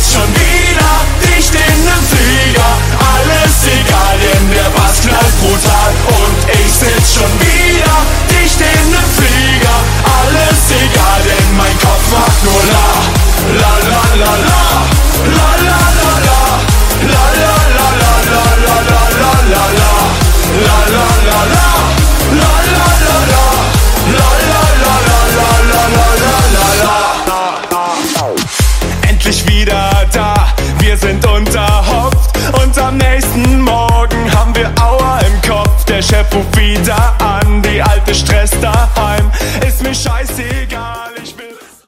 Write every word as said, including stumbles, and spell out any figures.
sitz schon wieder dicht in nem Flieger. Alles egal, denn der Bass knallt brutal. Und ich sitz schon wieder dicht in nem Flieger. Alles egal, denn mein Kopf macht nur la, la la la la, la la la la, la la la la la la la la la la, la la la la, la la la la, la la la la la la la la la. Endlich wieder da, wir sind unterhopft und am nächsten Morgen haben wir Aua im Kopf. Der Chef ruft